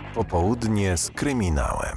Popołudnie z kryminałem.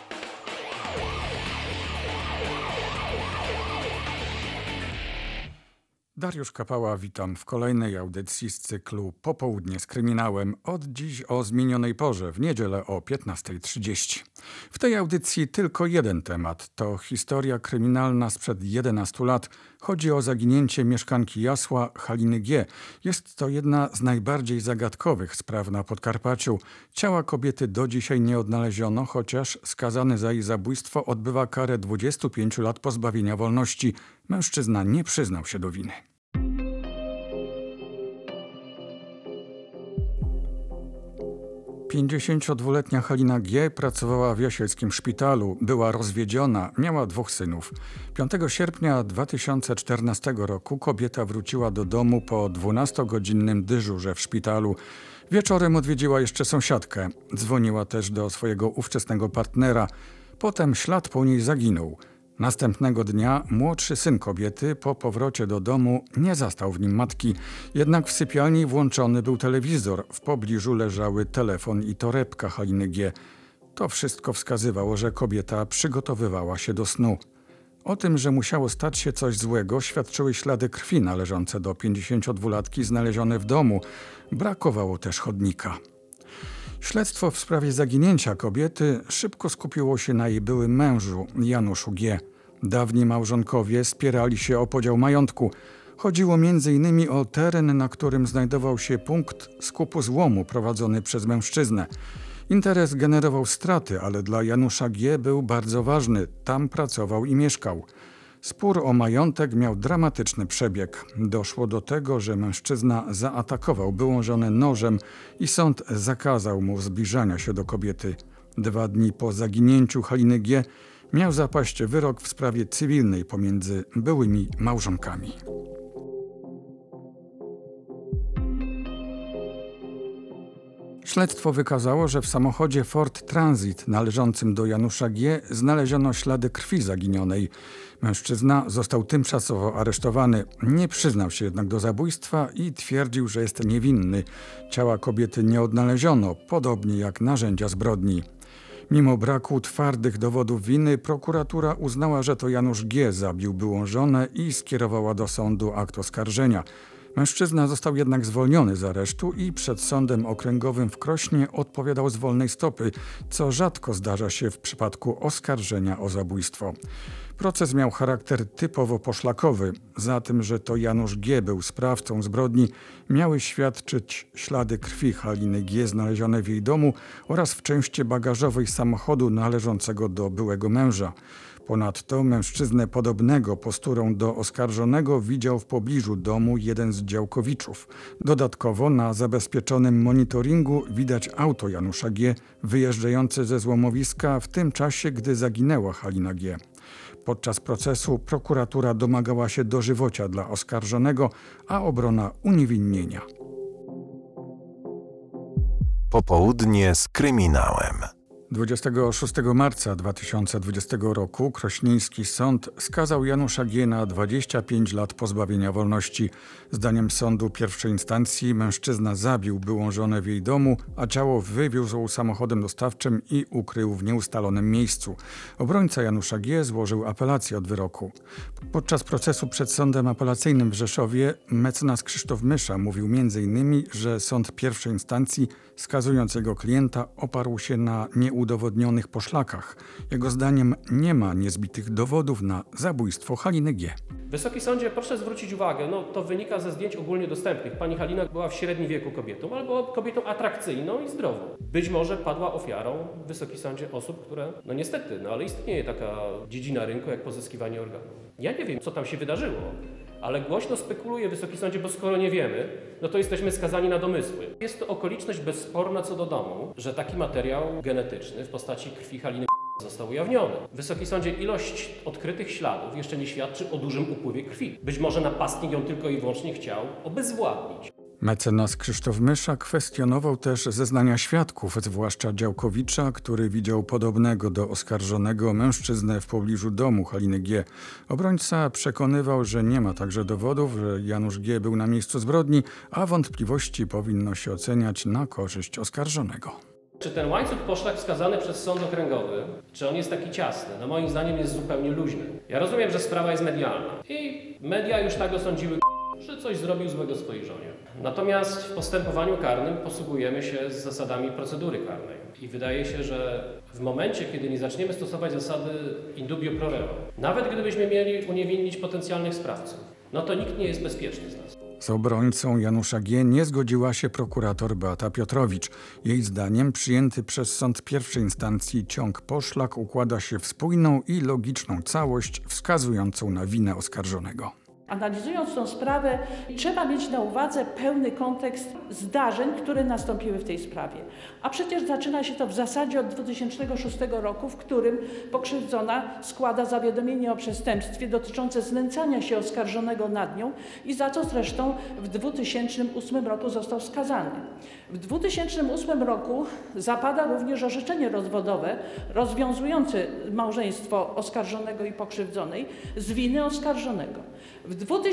Dariusz Kapała, witam w kolejnej audycji z cyklu Popołudnie z kryminałem. Od dziś o zmienionej porze, w niedzielę o 15:30. W tej audycji tylko jeden temat. To historia kryminalna sprzed 11 lat. Chodzi o zaginięcie mieszkanki Jasła Haliny G. Jest to jedna z najbardziej zagadkowych spraw na Podkarpaciu. Ciała kobiety do dzisiaj nie odnaleziono, chociaż skazany za jej zabójstwo odbywa karę 25 lat pozbawienia wolności. Mężczyzna nie przyznał się do winy. Pięćdziesięciodwuletnia Halina G. pracowała w Jasielskim szpitalu, była rozwiedziona, miała 2 synów. 5 sierpnia 2014 roku kobieta wróciła do domu po 12-godzinnym dyżurze w szpitalu. Wieczorem odwiedziła jeszcze sąsiadkę. Dzwoniła też do swojego ówczesnego partnera. Potem ślad po niej zaginął. Następnego dnia młodszy syn kobiety po powrocie do domu nie zastał w nim matki. Jednak w sypialni włączony był telewizor. W pobliżu leżały telefon i torebka Haliny G. To wszystko wskazywało, że kobieta przygotowywała się do snu. O tym, że musiało stać się coś złego, świadczyły ślady krwi należące do 52-latki znalezione w domu. Brakowało też chodnika. Śledztwo w sprawie zaginięcia kobiety szybko skupiło się na jej byłym mężu, Januszu G. Dawni małżonkowie spierali się o podział majątku. Chodziło m.in. o teren, na którym znajdował się punkt skupu złomu prowadzony przez mężczyznę. Interes generował straty, ale dla Janusza G. był bardzo ważny. Tam pracował i mieszkał. Spór o majątek miał dramatyczny przebieg. Doszło do tego, że mężczyzna zaatakował byłą żonę nożem i sąd zakazał mu zbliżania się do kobiety. 2 dni po zaginięciu Haliny G. miał zapaść wyrok w sprawie cywilnej pomiędzy byłymi małżonkami. Śledztwo wykazało, że w samochodzie Ford Transit należącym do Janusza G. znaleziono ślady krwi zaginionej. Mężczyzna został tymczasowo aresztowany. Nie przyznał się jednak do zabójstwa i twierdził, że jest niewinny. Ciała kobiety nie odnaleziono, podobnie jak narzędzia zbrodni. Mimo braku twardych dowodów winy, prokuratura uznała, że to Janusz G. zabił byłą żonę i skierowała do sądu akt oskarżenia. Mężczyzna został jednak zwolniony z aresztu i przed sądem okręgowym w Krośnie odpowiadał z wolnej stopy, co rzadko zdarza się w przypadku oskarżenia o zabójstwo. Proces miał charakter typowo poszlakowy. Za tym, że to Janusz G. był sprawcą zbrodni, miały świadczyć ślady krwi Haliny G. znalezione w jej domu oraz w części bagażowej samochodu należącego do byłego męża. Ponadto mężczyznę podobnego posturą do oskarżonego widział w pobliżu domu jeden z działkowiczów. Dodatkowo na zabezpieczonym monitoringu widać auto Janusza G. wyjeżdżające ze złomowiska w tym czasie, gdy zaginęła Halina G. Podczas procesu prokuratura domagała się dożywocia dla oskarżonego, a obrona uniewinnienia. Popołudnie z kryminałem. 26 marca 2020 roku Krośnieński Sąd skazał Janusza G. na 25 lat pozbawienia wolności. Zdaniem sądu pierwszej instancji mężczyzna zabił byłą żonę w jej domu, a ciało wywiózł samochodem dostawczym i ukrył w nieustalonym miejscu. Obrońca Janusza G. złożył apelację od wyroku. Podczas procesu przed sądem apelacyjnym w Rzeszowie mecenas Krzysztof Mysza mówił m.in., że sąd pierwszej instancji, skazując jego klienta, oparł się na nieudowodnionych poszlakach. Jego zdaniem nie ma niezbitych dowodów na zabójstwo Haliny G. Wysoki sądzie, proszę zwrócić uwagę, to wynika ze zdjęć ogólnie dostępnych. Pani Halina była w średnim wieku kobietą, albo kobietą atrakcyjną i zdrową. Być może padła ofiarą, Wysoki Sądzie, osób, które, niestety, ale istnieje taka dziedzina rynku jak pozyskiwanie organów. Ja nie wiem, co tam się wydarzyło, ale głośno spekuluje, Wysoki Sądzie, bo skoro nie wiemy, to jesteśmy skazani na domysły. Jest to okoliczność bezsporna co do domu, że taki materiał genetyczny w postaci krwi Haliny został ujawniony. Wysoki Sądzie, ilość odkrytych śladów jeszcze nie świadczy o dużym upływie krwi. Być może napastnik ją tylko i wyłącznie chciał obezwładnić. Mecenas Krzysztof Mysza kwestionował też zeznania świadków, zwłaszcza Działkowicza, który widział podobnego do oskarżonego mężczyznę w pobliżu domu Haliny G. Obrońca przekonywał, że nie ma także dowodów, że Janusz G. był na miejscu zbrodni, a wątpliwości powinno się oceniać na korzyść oskarżonego. Czy ten łańcuch poszlak wskazany przez sąd okręgowy, czy on jest taki ciasny? No moim zdaniem jest zupełnie luźny. Ja rozumiem, że sprawa jest medialna i media już tak osądziły, że coś zrobił złego swojej żonie. Natomiast w postępowaniu karnym posługujemy się z zasadami procedury karnej. I wydaje się, że w momencie, kiedy nie zaczniemy stosować zasady in dubio pro reo, nawet gdybyśmy mieli uniewinnić potencjalnych sprawców, no to nikt nie jest bezpieczny z nas. Z obrońcą Janusza G. nie zgodziła się prokurator Beata Piotrowicz. Jej zdaniem przyjęty przez sąd pierwszej instancji ciąg poszlak układa się w spójną i logiczną całość wskazującą na winę oskarżonego. Analizując tę sprawę, trzeba mieć na uwadze pełny kontekst zdarzeń, które nastąpiły w tej sprawie. A przecież zaczyna się to w zasadzie od 2006 roku, w którym pokrzywdzona składa zawiadomienie o przestępstwie dotyczące znęcania się oskarżonego nad nią i za co zresztą w 2008 roku został skazany. W 2008 roku zapada również orzeczenie rozwodowe rozwiązujące małżeństwo oskarżonego i pokrzywdzonej z winy oskarżonego. W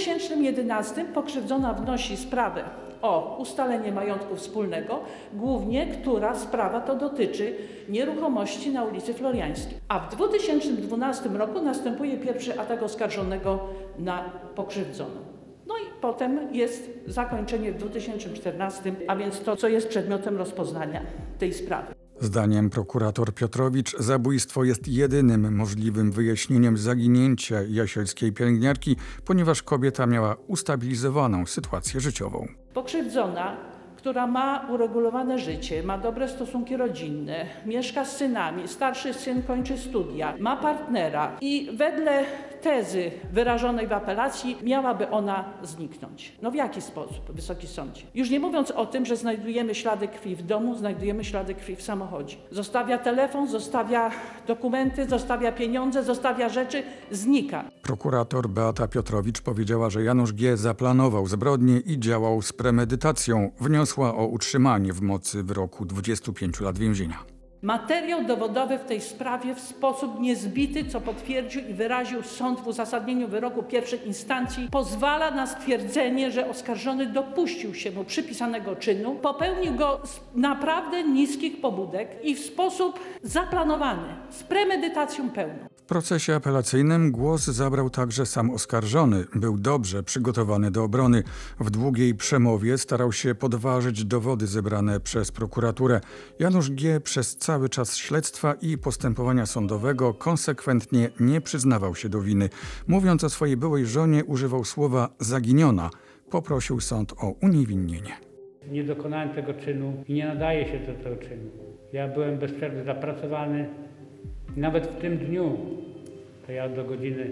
2011 pokrzywdzona wnosi sprawę o ustalenie majątku wspólnego, głównie która sprawa to dotyczy nieruchomości na ulicy Floriańskiej. A w 2012 roku następuje pierwszy atak oskarżonego na pokrzywdzoną. No i potem jest zakończenie w 2014, a więc to, co jest przedmiotem rozpoznania tej sprawy. Zdaniem prokurator Piotrowicz zabójstwo jest jedynym możliwym wyjaśnieniem zaginięcia jasielskiej pielęgniarki, ponieważ kobieta miała ustabilizowaną sytuację życiową. Pokrzywdzona, która ma uregulowane życie, ma dobre stosunki rodzinne, mieszka z synami, starszy syn kończy studia, ma partnera i wedle tezy wyrażonej w apelacji miałaby ona zniknąć. No w jaki sposób, Wysoki Sądzie? Już nie mówiąc o tym, że znajdujemy ślady krwi w domu, znajdujemy ślady krwi w samochodzie. Zostawia telefon, zostawia dokumenty, zostawia pieniądze, zostawia rzeczy, znika. Prokurator Beata Piotrowicz powiedziała, że Janusz G. zaplanował zbrodnię i działał z premedytacją. Wniosła o utrzymanie w mocy wyroku 25 lat więzienia. Materiał dowodowy w tej sprawie w sposób niezbity, co potwierdził i wyraził sąd w uzasadnieniu wyroku pierwszej instancji, pozwala na stwierdzenie, że oskarżony dopuścił się mu przypisanego czynu, popełnił go z naprawdę niskich pobudek i w sposób zaplanowany, z premedytacją pełną. W procesie apelacyjnym głos zabrał także sam oskarżony. Był dobrze przygotowany do obrony. W długiej przemowie starał się podważyć dowody zebrane przez prokuraturę. Janusz G. przez cały czas śledztwa i postępowania sądowego konsekwentnie nie przyznawał się do winy. Mówiąc o swojej byłej żonie, używał słowa zaginiona. Poprosił sąd o uniewinnienie. Nie dokonałem tego czynu i nie nadaję się do tego czynu. Ja byłem bez przerwy zapracowany. Nawet w tym dniu, to ja do godziny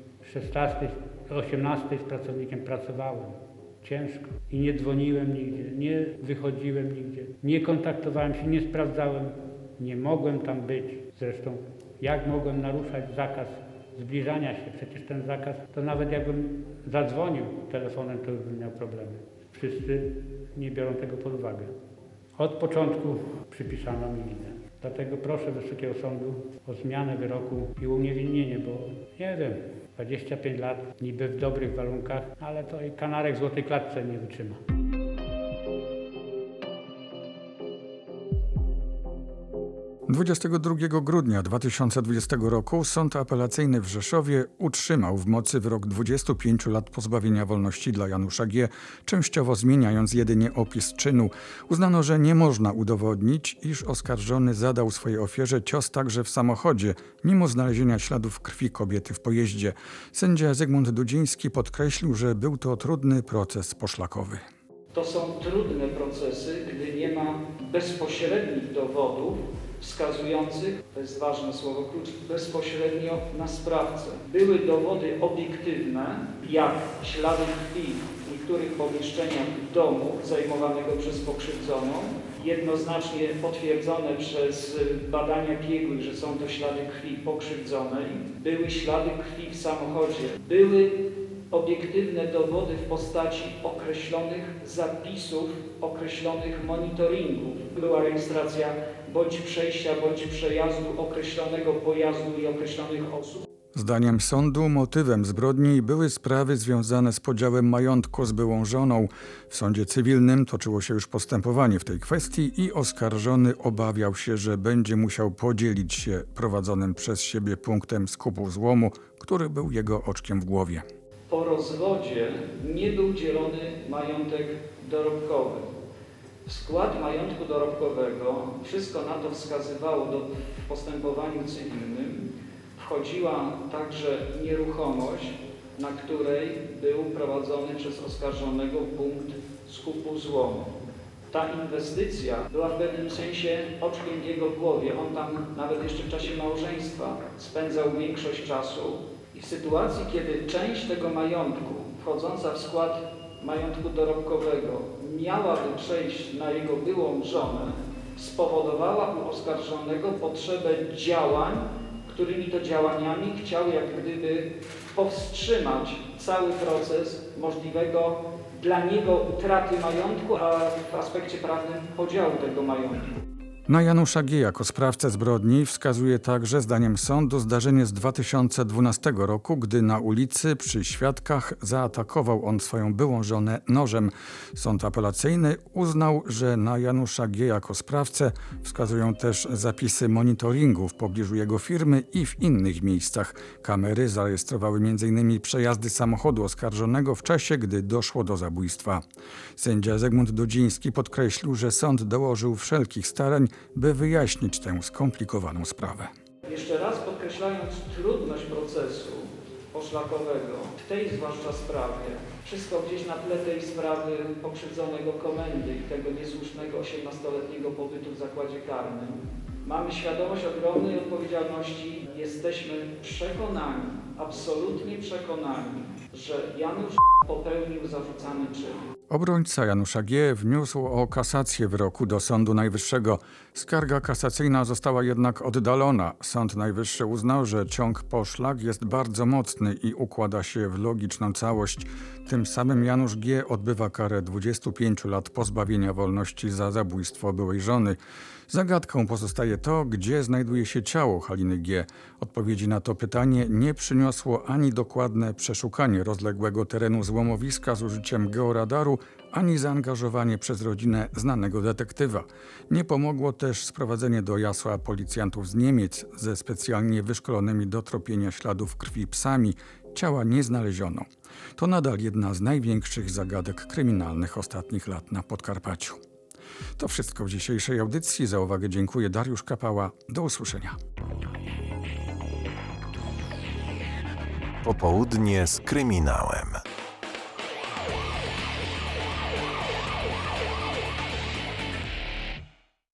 16, 18 z pracownikiem pracowałem. Ciężko. I nie dzwoniłem nigdzie, nie wychodziłem nigdzie, nie kontaktowałem się, nie sprawdzałem. Nie mogłem tam być. Zresztą jak mogłem naruszać zakaz zbliżania się? Przecież ten zakaz, to nawet jakbym zadzwonił telefonem, to bym miał problemy. Wszyscy nie biorą tego pod uwagę. Od początku przypisano mi winę. Dlatego proszę Wysokiego Sądu o zmianę wyroku i uniewinnienie, bo nie wiem, 25 lat niby w dobrych warunkach, ale to i kanarek w złotej klatce nie wytrzyma. 22 grudnia 2020 roku Sąd Apelacyjny w Rzeszowie utrzymał w mocy wyrok 25 lat pozbawienia wolności dla Janusza G., częściowo zmieniając jedynie opis czynu. Uznano, że nie można udowodnić, iż oskarżony zadał swojej ofierze cios także w samochodzie, mimo znalezienia śladów krwi kobiety w pojeździe. Sędzia Zygmunt Dudziński podkreślił, że był to trudny proces poszlakowy. To są trudne procesy, gdy nie ma bezpośrednich dowodów wskazujących, to jest ważne słowo klucz, bezpośrednio na sprawcę. Były dowody obiektywne, jak ślady krwi w niektórych pomieszczeniach domu zajmowanego przez pokrzywdzoną, jednoznacznie potwierdzone przez badania biegłych, że są to ślady krwi pokrzywdzonej. Były ślady krwi w samochodzie. Były obiektywne dowody w postaci określonych zapisów, określonych monitoringów. Była rejestracja bądź przejścia, bądź przejazdu określonego pojazdu i określonych osób. Zdaniem sądu motywem zbrodni były sprawy związane z podziałem majątku z byłą żoną. W sądzie cywilnym toczyło się już postępowanie w tej kwestii i oskarżony obawiał się, że będzie musiał podzielić się prowadzonym przez siebie punktem skupu złomu, który był jego oczkiem w głowie. Po rozwodzie nie był dzielony majątek dorobkowy. W skład majątku dorobkowego, wszystko na to wskazywało w postępowaniu cywilnym, wchodziła także nieruchomość, na której był prowadzony przez oskarżonego punkt skupu złomu. Ta inwestycja była w pewnym sensie oczkiem w jego głowie. On tam nawet jeszcze w czasie małżeństwa spędzał większość czasu i w sytuacji, kiedy część tego majątku wchodząca w skład majątku dorobkowego miałaby przejść na jego byłą żonę, spowodowała u oskarżonego potrzebę działań, którymi to działaniami chciał jak gdyby powstrzymać cały proces możliwego dla niego utraty majątku, a w aspekcie prawnym podziału tego majątku. Na Janusza G. jako sprawcę zbrodni wskazuje także zdaniem sądu zdarzenie z 2012 roku, gdy na ulicy przy świadkach zaatakował on swoją byłą żonę nożem. Sąd apelacyjny uznał, że na Janusza G. jako sprawcę wskazują też zapisy monitoringu w pobliżu jego firmy i w innych miejscach. Kamery zarejestrowały m.in. przejazdy samochodu oskarżonego w czasie, gdy doszło do zabójstwa. Sędzia Zygmunt Dudziński podkreślił, że sąd dołożył wszelkich starań, by wyjaśnić tę skomplikowaną sprawę. Jeszcze raz podkreślając trudność procesu poszlakowego w tej zwłaszcza sprawie, wszystko gdzieś na tle tej sprawy pokrzywdzonego komendy i tego niesłusznego 18-letniego pobytu w zakładzie karnym, mamy świadomość ogromnej odpowiedzialności. Jesteśmy przekonani, absolutnie przekonani, że Janusz popełnił zarzucany czyn. Obrońca Janusza G. wniósł o kasację wyroku do Sądu Najwyższego. Skarga kasacyjna została jednak oddalona. Sąd Najwyższy uznał, że ciąg poszlak jest bardzo mocny i układa się w logiczną całość. Tym samym Janusz G. odbywa karę 25 lat pozbawienia wolności za zabójstwo byłej żony. Zagadką pozostaje to, gdzie znajduje się ciało Haliny G. Odpowiedzi na to pytanie nie przyniosło ani dokładne przeszukanie rozległego terenu złomowiska z użyciem georadaru, ani zaangażowanie przez rodzinę znanego detektywa. Nie pomogło też sprowadzenie do Jasła policjantów z Niemiec ze specjalnie wyszkolonymi do tropienia śladów krwi psami. Ciała nie znaleziono. To nadal jedna z największych zagadek kryminalnych ostatnich lat na Podkarpaciu. To wszystko w dzisiejszej audycji. Za uwagę dziękuję. Dariusz Kapała. Do usłyszenia. Popołudnie z kryminałem.